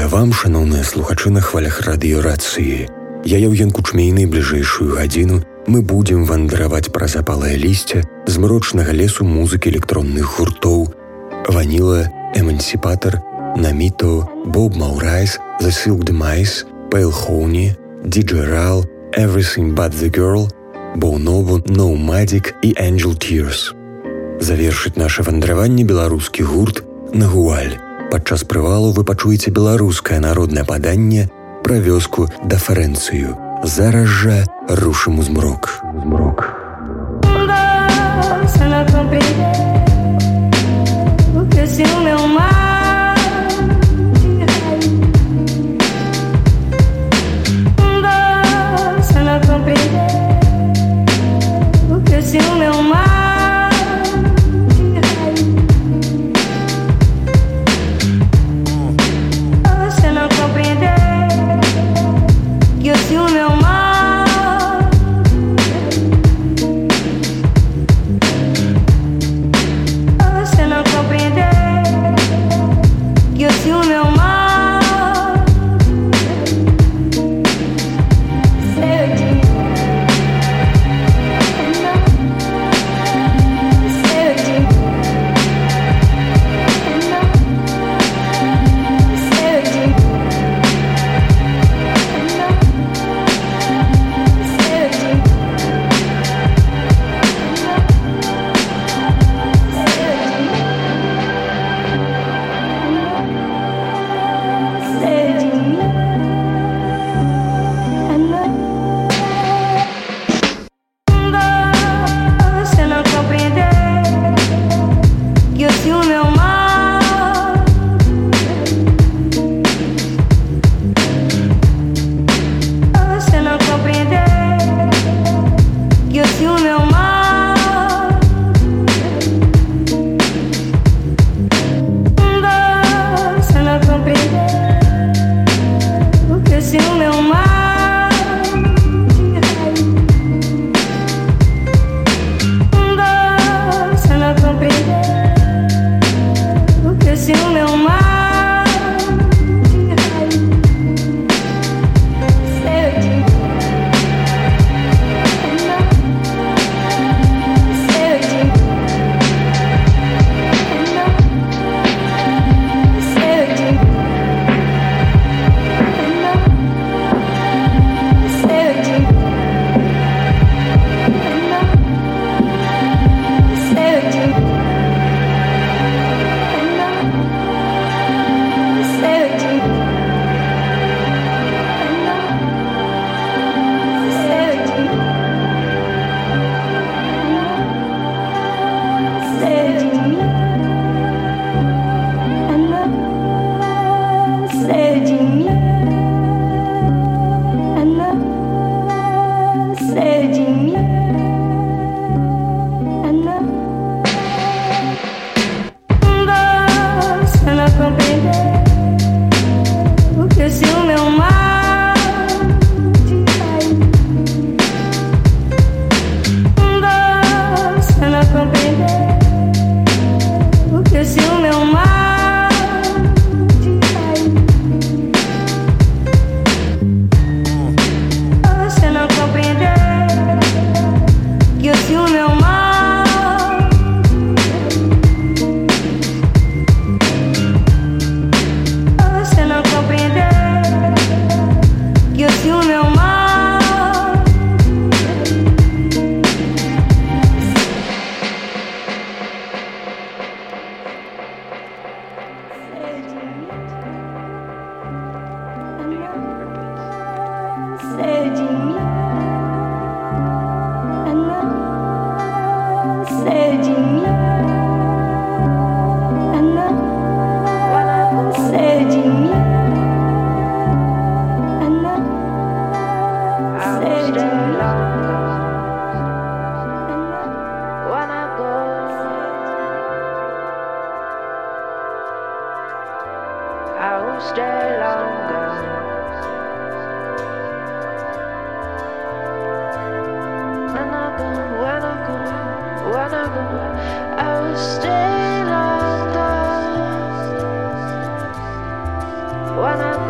вам, шаноўныя слухачы на хвалях радыёрацыі. Я Яўген Кучмей, найбліжэйшую гадзіну мы будзем вандраваць праз апалае лісце змрочнага лесу музыкі электронных гуртоў Ваніла, Эмансіпатар, Наміто, Боб Маурайс, The Silk Demise, Pale Honey, DJ Ral, Everything But The Girl, Bonobo, Nomadic і Angel Tears. Завершыць наша вандраванне беларускі гурт Нагуаль. Падчас прывалу вы пачуеце беларускае народнае паданне пра вёску да Фарэнцыю. Зараз жа рушым у змрок. When I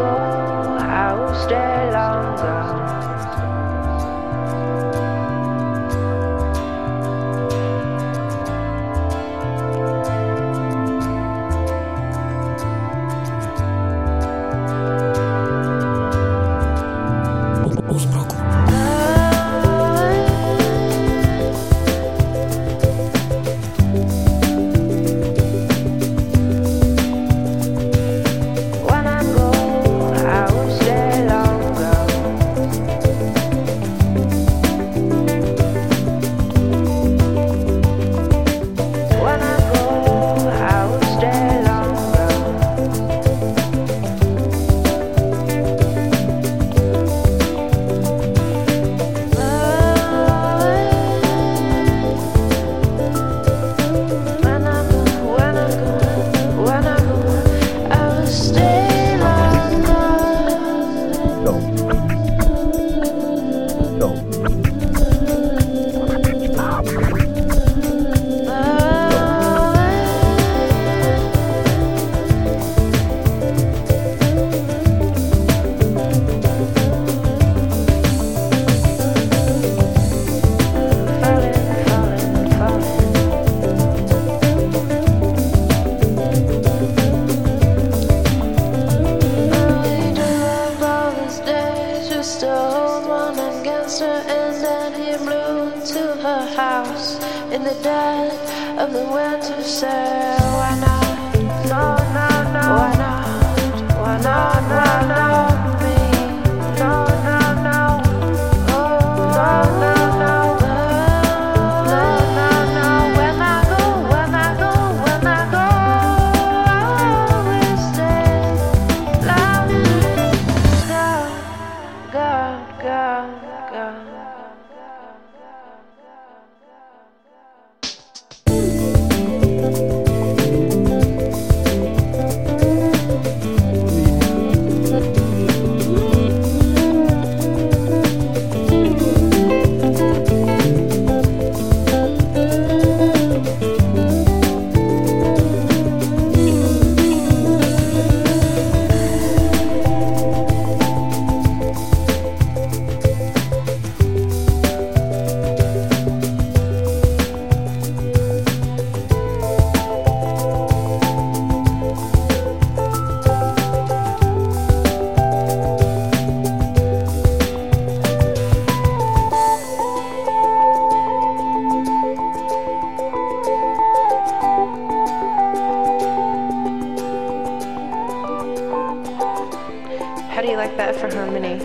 How do you like that for harmony?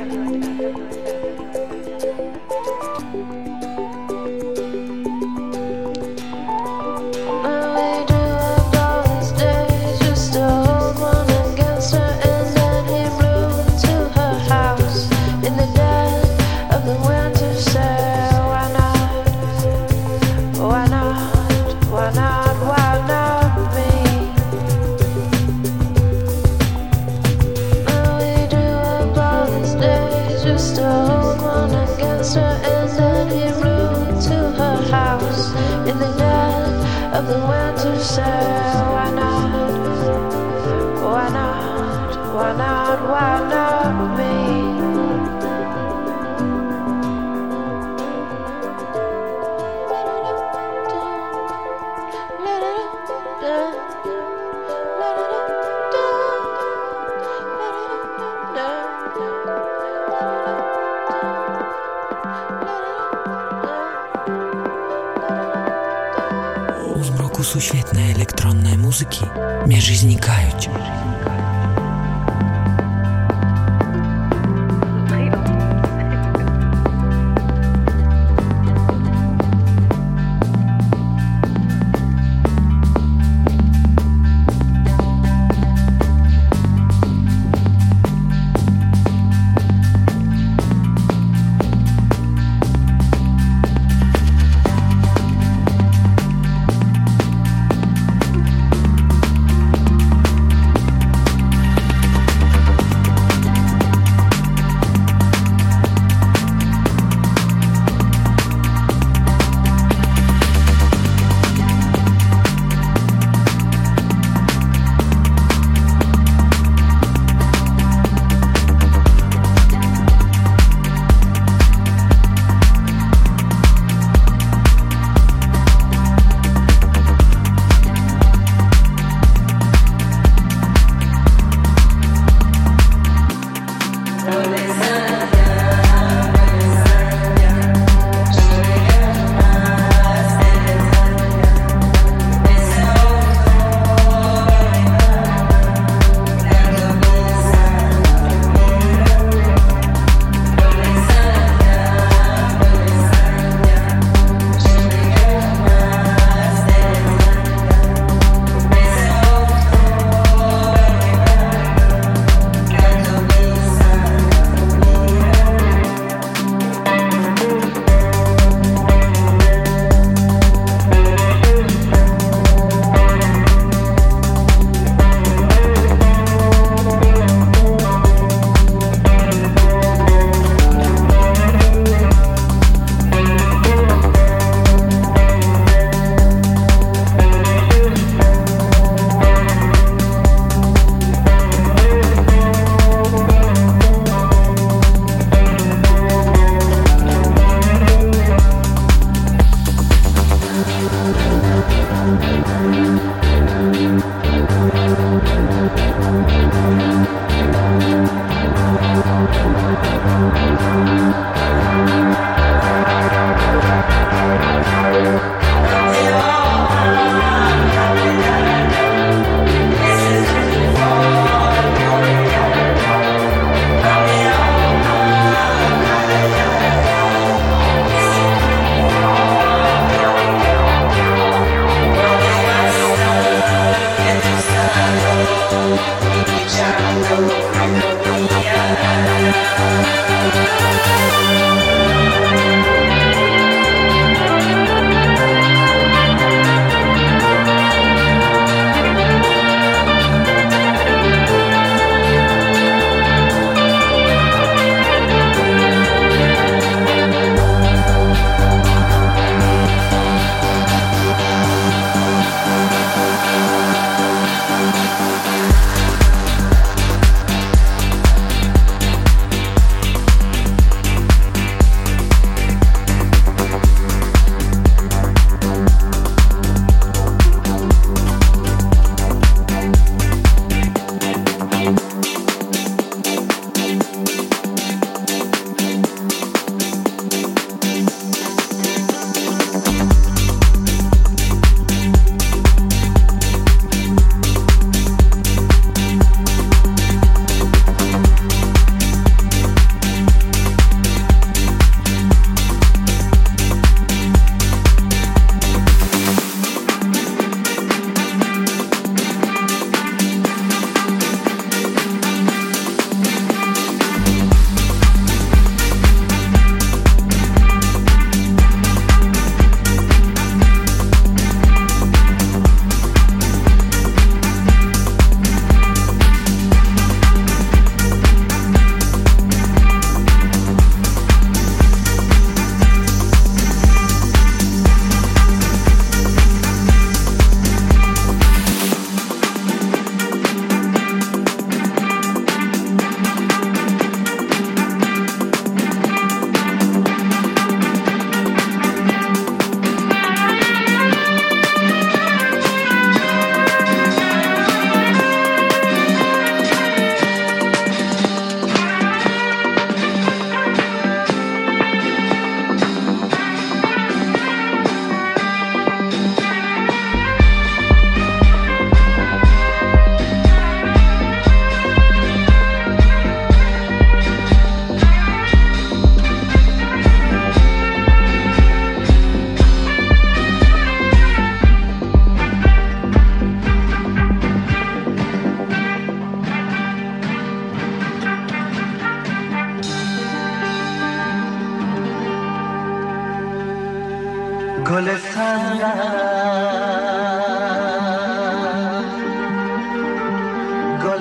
Of the winter sale, why not? Why not? Why not? Why not me? Сусветнай электроннай музыкі межы знікаюць.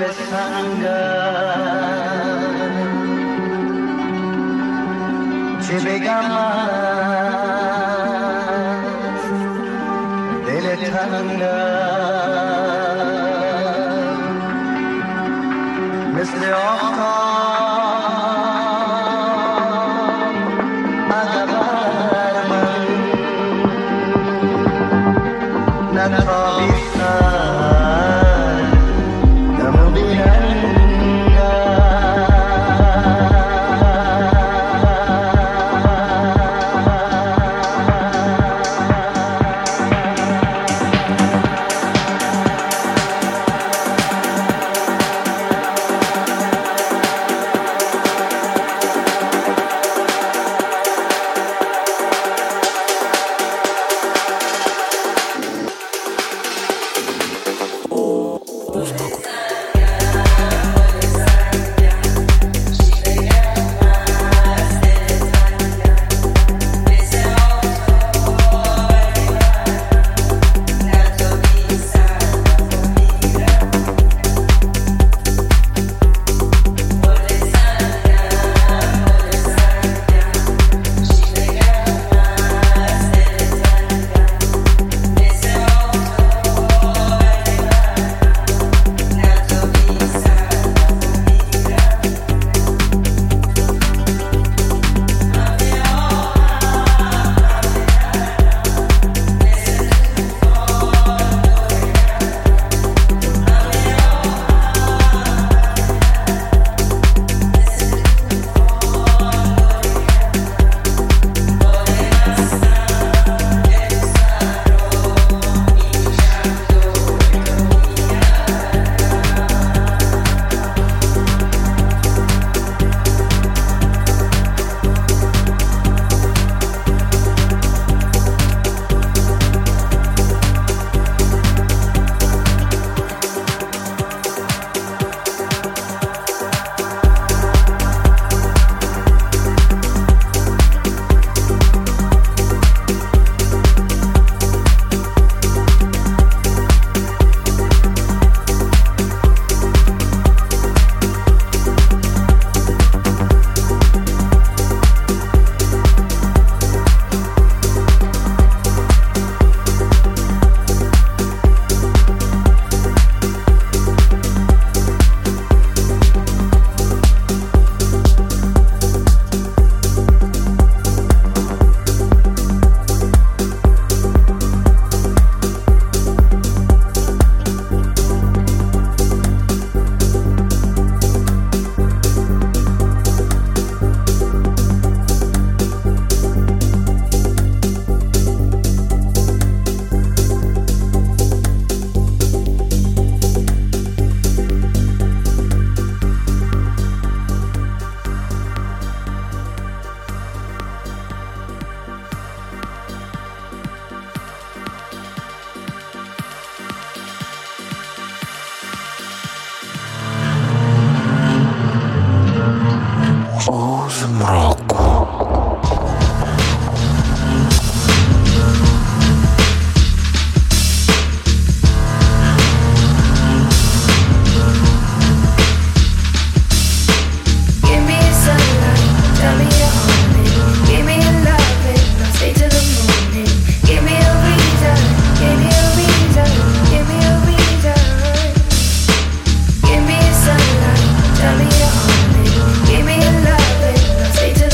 چه بگم از دل تنگم مثل آفتاب عقبر من نتابی سر دمو بیرنگم Stay to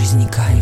знікають.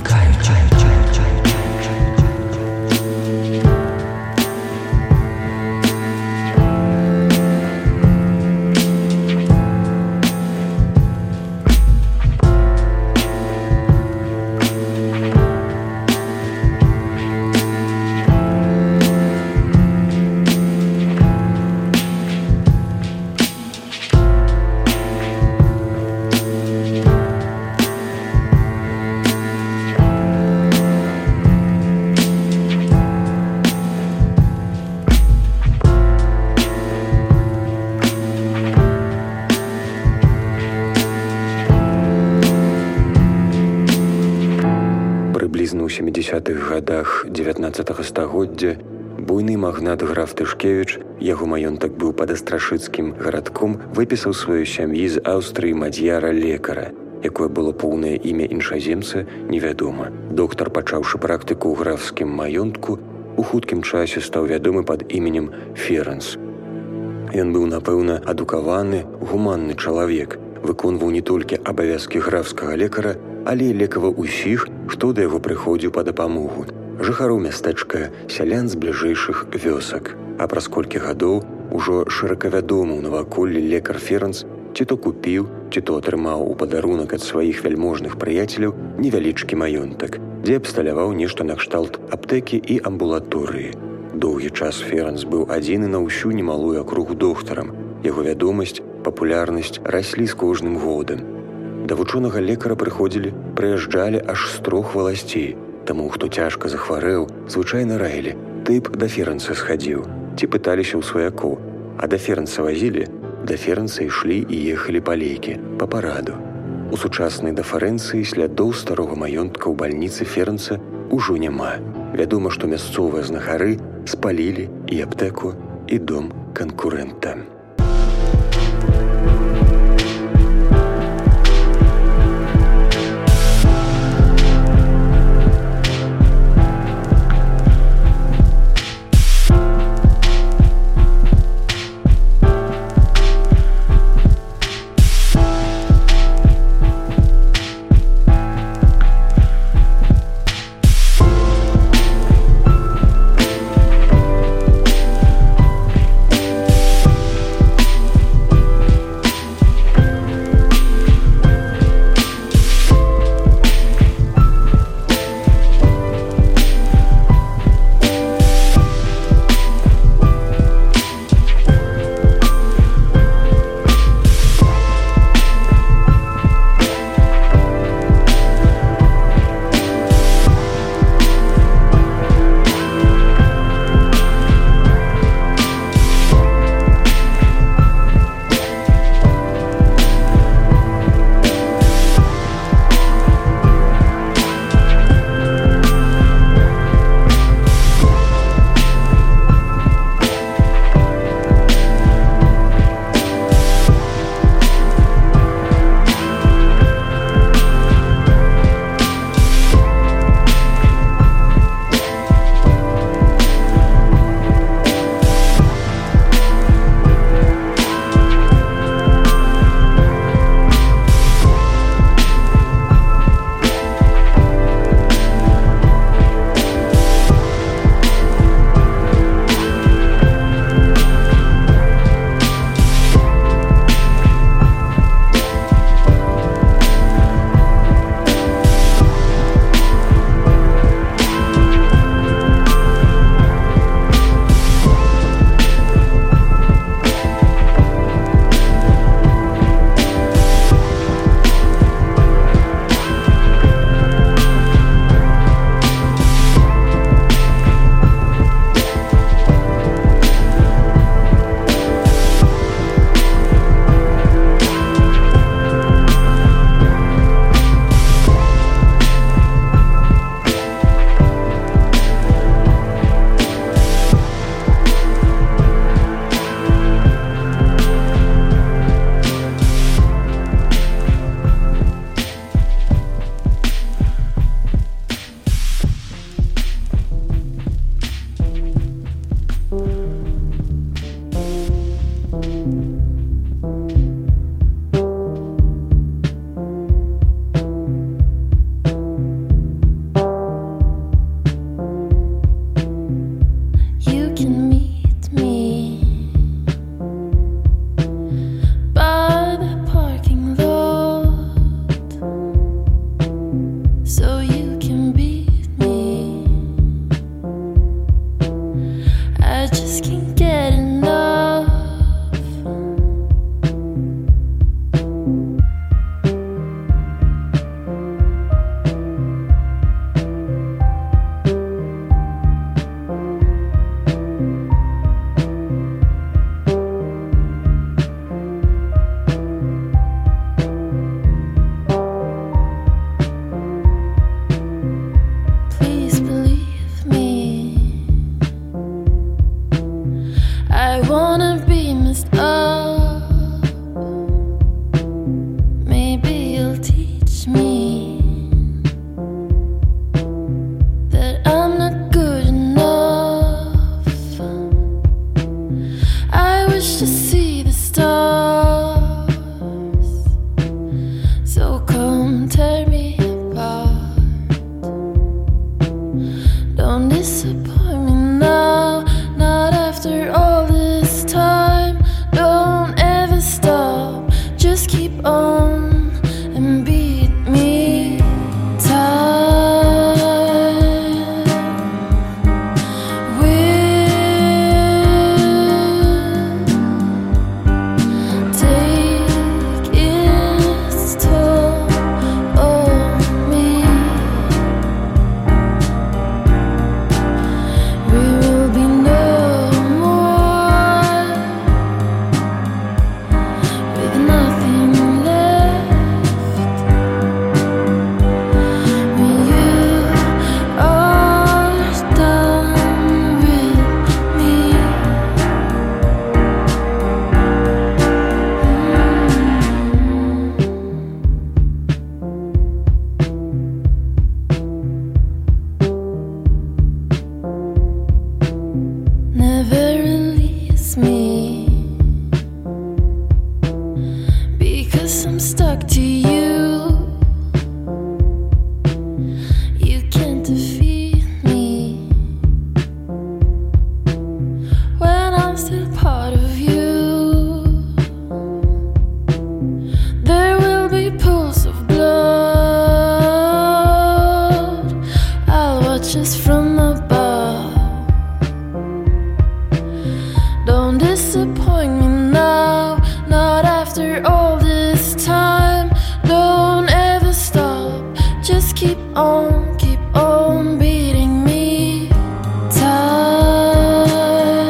Прыблізна ў 70-х гадах 19-го стагоддзя буйны магнат граф Тышкевіч, яго маёнтак быў пад Астрашыцкім гарадком, выпісаў сваёй сям'і з Аўстрыі мад'яра-лекара, якое было поўнае імя іншаземца, невядома. Доктар, пачаўшы практыку ў графскім маёнтку, у хуткім часе стаў вядомы пад іменем Ферэнс. Ён быў, напэўна, адукаваны, гуманны чалавек, выконваў не толькі абавязкі графскага лекара, але і лекаваў усіх, хто да яго прыходзіў па дапамогу. Жыхароў мястэчка, сялян з бліжэйшых вёсак. А праз колькі гадоў ужо шыракавядомы ў наваколлі лекар Ферэнс ці то купіў, ці то атрымаў у падарунак ад сваіх вяльможных прыяцеляў невялічкі маёнтак, дзе абсталяваў нешта накшталт аптэкі і амбулаторыі. Доўгі час Ферэнс быў адзіны на ўсю немалую акругу доктарам. Яго вядомасць, папулярнасць раслі з кожным годам. Да вучонага лекара прыязджалі аж з 3 валасцей, таму, хто цяжка захварэў, звычайна раілі: ты б да Ферэнса схадзіў, ці пыталіся ў сваякоў, а да Ферэнса вазілі, да Ферэнса ішлі і ехалі па лекі, па параду. У сучаснай дэферэнцыі слядоў старога маёнтка ў бальніцы Ферэнса ўжо няма. Вядома, што мясцовыя знахары спалілі і аптэку, і дом канкурэнта. just keep on and beat me tight. Will take its toll on me. We will be no more with nothing left. When you are done with me. Never release me, because I'm stuck to you. You can't defeat me when I'm still part of you. There will be pools of blood. I'll watch us from above. Don't disappoint me now, not after all this time. Don't ever stop, just keep on beating me tight.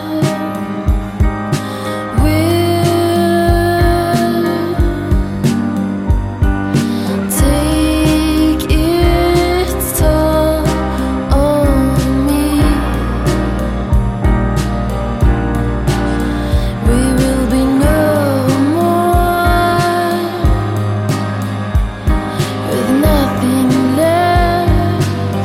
Will take its toll on me. We will be no more with nothing left.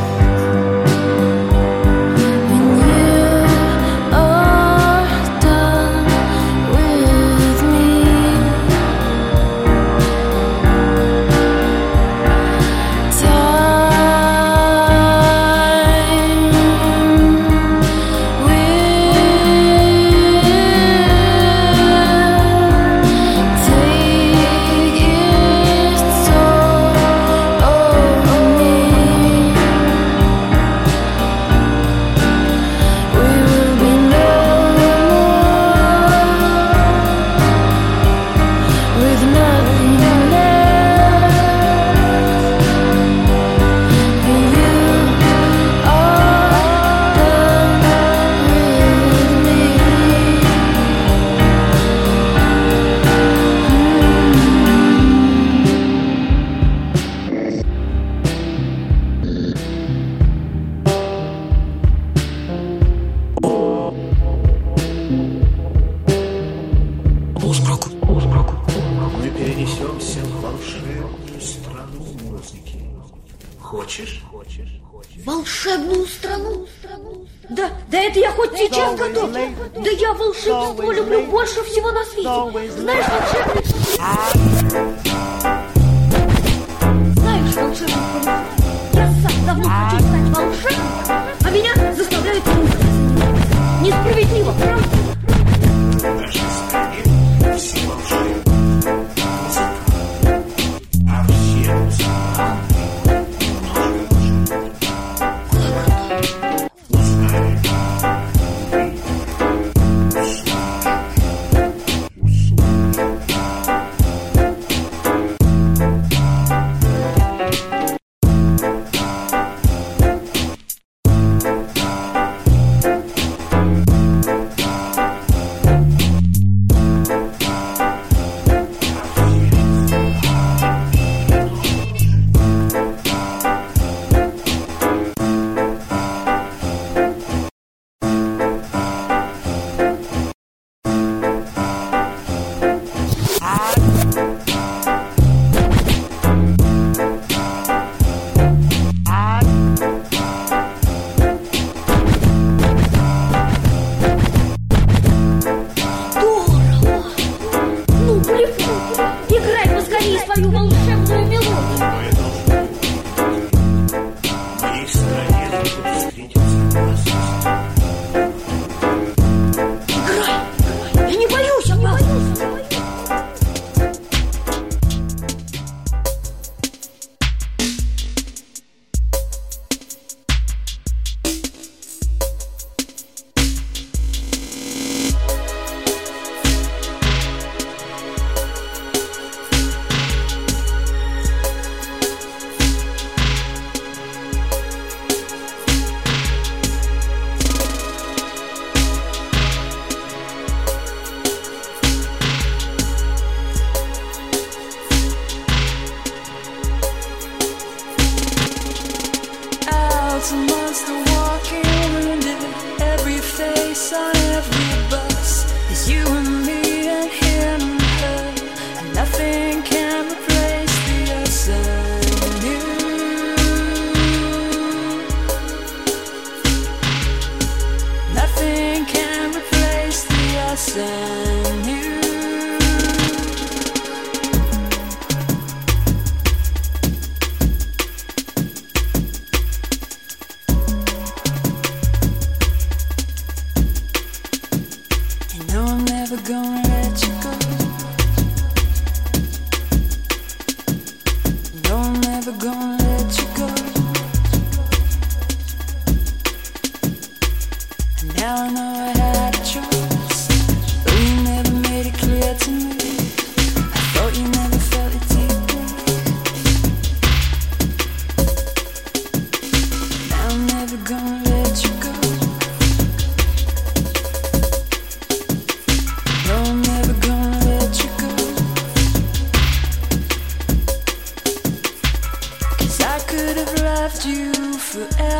When you are done with me. Полумраку. Мы перенесемся в волшебную страну музыки. Хочешь? Волшебную страну? Да это я хоть сейчас готов. Да я волшебство люблю больше всего на свете. Знаешь волшебство? Знаешь волшебство? Я сам давно хочу стать волшебником, а меня заставляют музыка. Несправедливо, правда? В нашей стране все волшебные. Музыка. А все музыканты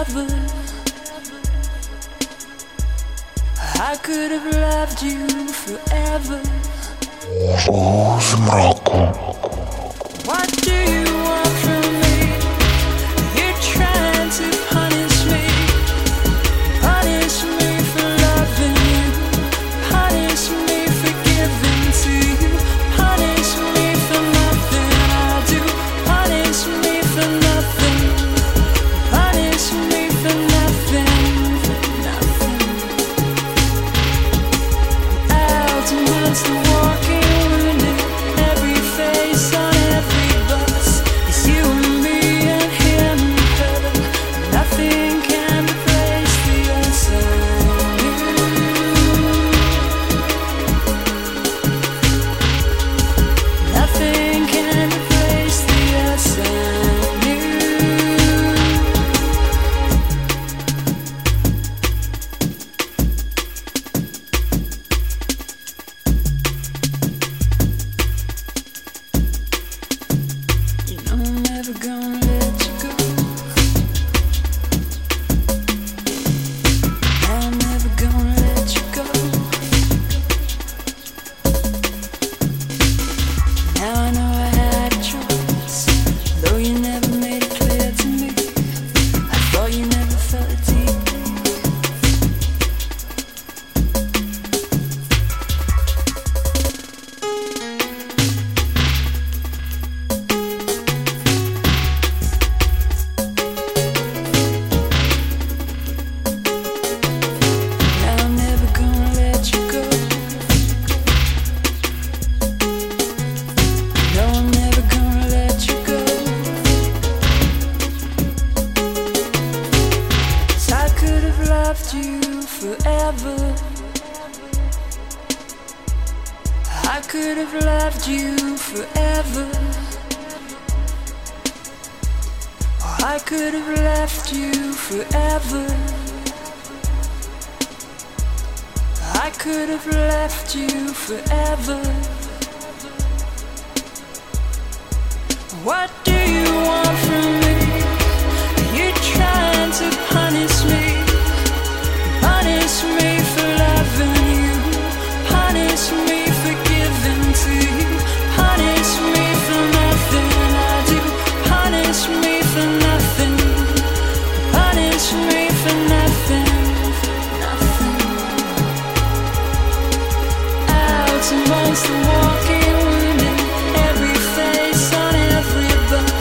forever. I could have loved you forever. У змроку. What do you want from me? You're trying to punish me. Punish me for loving you. Punish me for giving to you. Punish me for nothing I do. Punish me for nothing. Punish me for nothing. Nothing. Out amongst the walking wounded, every face on every bus is you and me and him and her. Nothing can replace the unsung. Nothing can replace the unsung. You know I'm never gonna let you go. I'm never gonna let you go. Now I know I had a choice, though you never made it clear to me. I thought you never felt it deeply. Now I'm never gonna let you go. No, I'm never gonna let you go. 'Cause I could have loved you forever. I could have loved you forever. I could have left you forever. I could have left you forever. What do you want from me? You're trying to punish me. Punish me for loving you. Punish me for giving to you. Punish me for nothing I do. Punish me for nothing. Punish me for nothing. Nothing. Out amongst the walking wounded, every face on every bus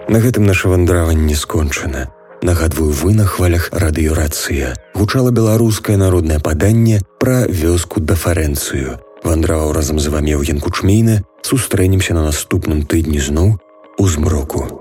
На гэтым наша вандраванне скончана. Нагадваю, вы на хвалях радыёрацыя. Гучала беларускае народнае паданне пра вёску Дафарэнцыю. Вандраваў разам з вамі Яўген Кучмейны. Сустрэнемся на наступным тыдні зноў у змроку.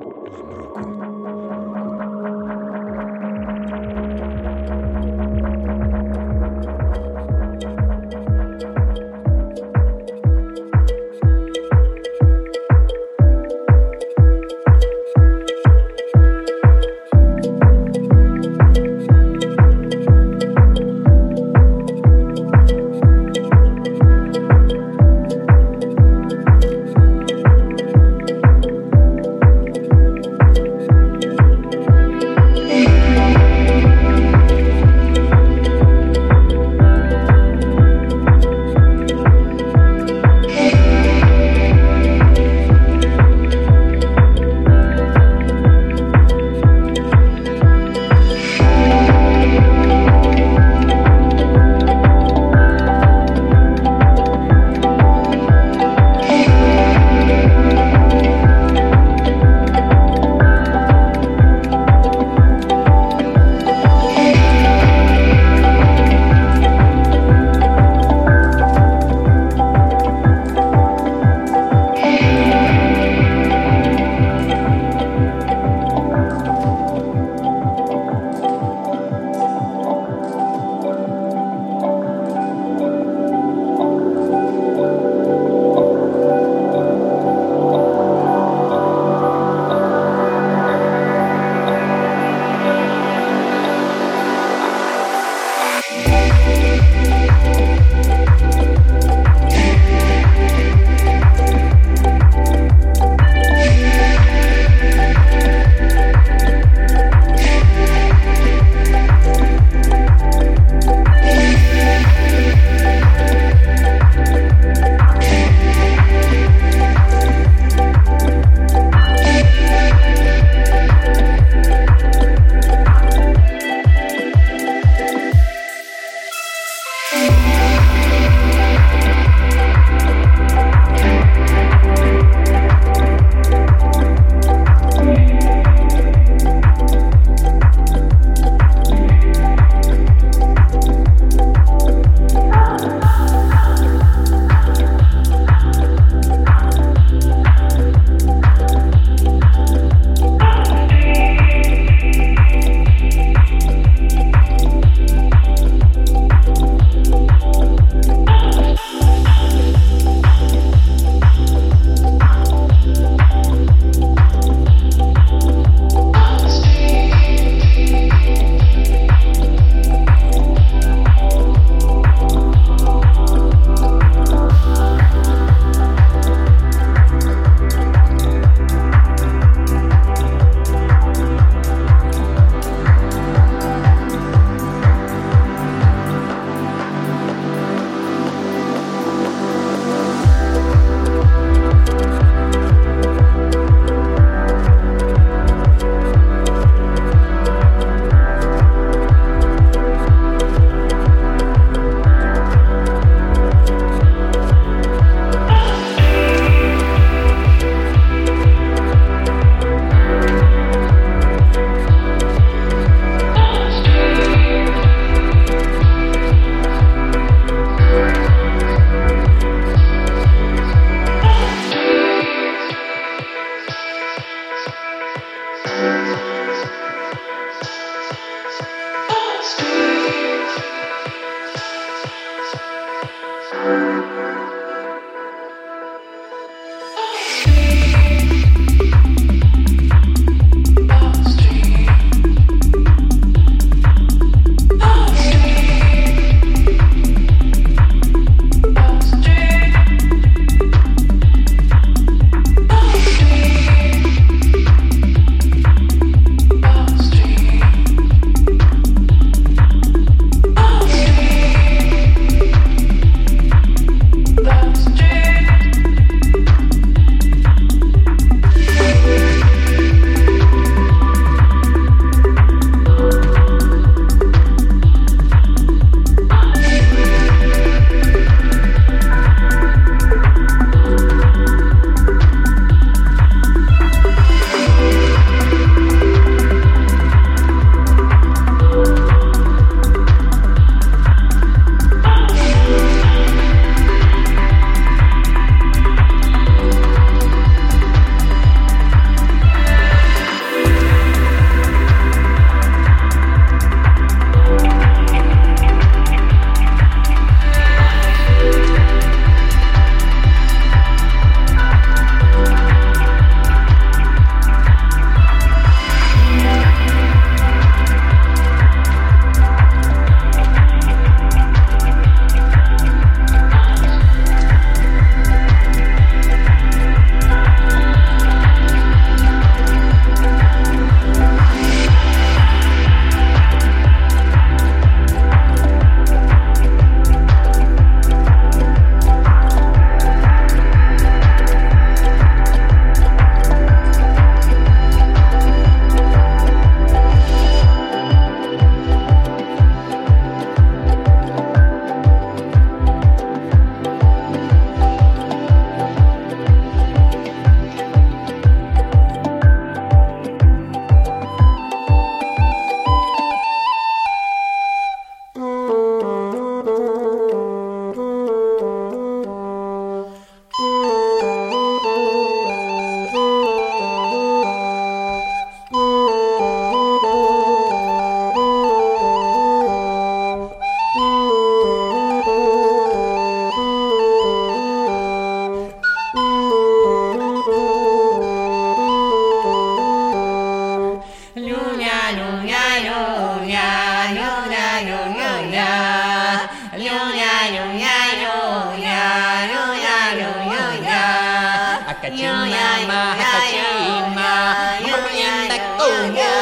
Hakacina, hakacina, menyendak ungu,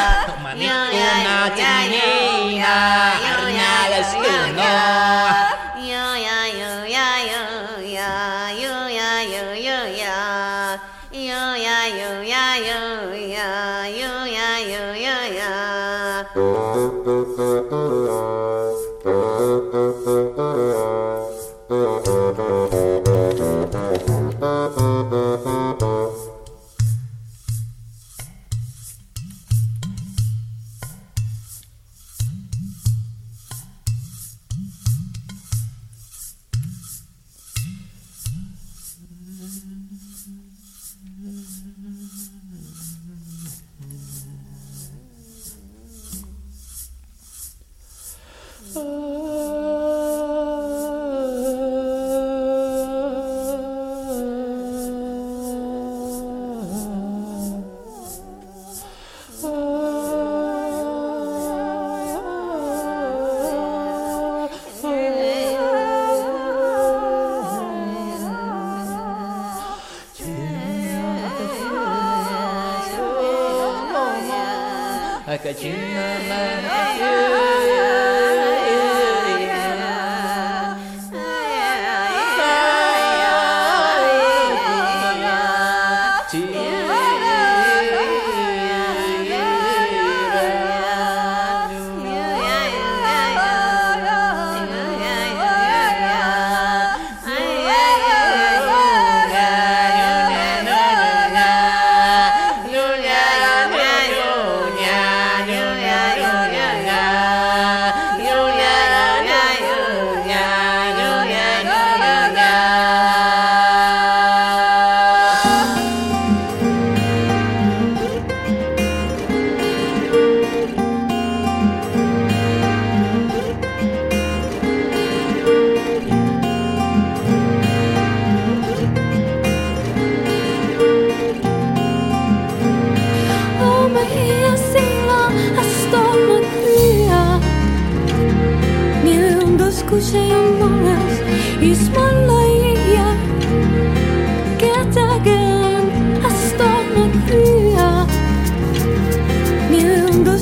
manikuna cenina, arnya lestuno.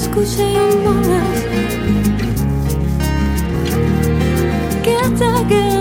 Get again.